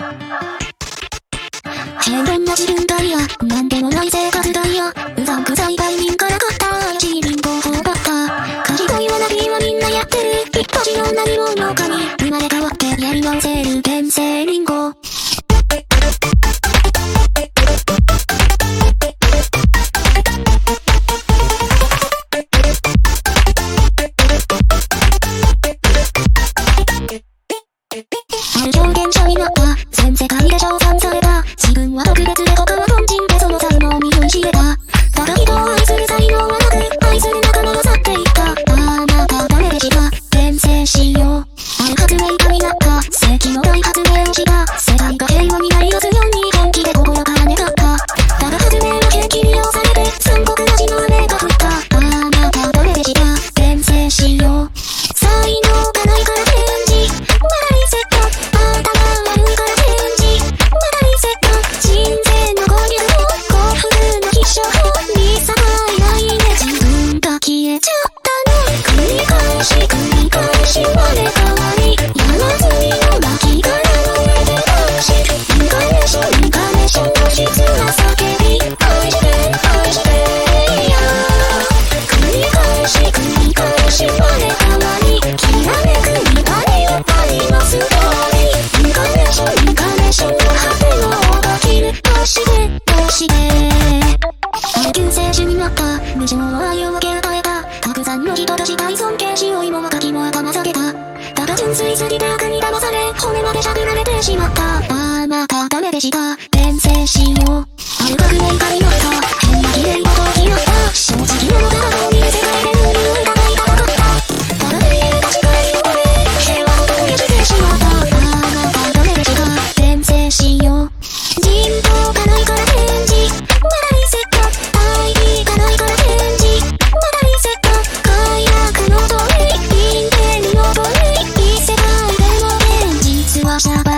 平凡な自分が嫌、なんでもない生活が嫌。うざんくさい売人から買った怪しい貧乏法ばっか。家事と言わなびはみんなやってる。一発の何者かに生まれ変わってやり直せる天性リンゴ。ある表現者になった全世界で称賛された。自分は特別で他は凡人でその才能に酔いしれた。ただ人を愛する才能はなく愛する仲間を去っていった。あなた誰でした転生しよう。ある発明家になった世紀の大発明をした。世界が平和になりますように本気で心から願った。ただ発明は景気利用されて残酷な血の雨が降った。あなた誰でした転生しよう。才能がないから転じ救世主になった無償の愛を分け与えた。たくさんの人たち大尊敬し老いも若きも頭下げた。ただ純粋すぎて悪に騙され骨までしゃぶられてしまった。あなた誰でした転生しよう。ある革命家になった変な綺麗な時になった。正直者が顔に見せられて無理を疑いたかった。ただ無理が近いので平和を投げしてしまった。あなた誰でした転生しよう。人望がないから転じシャバ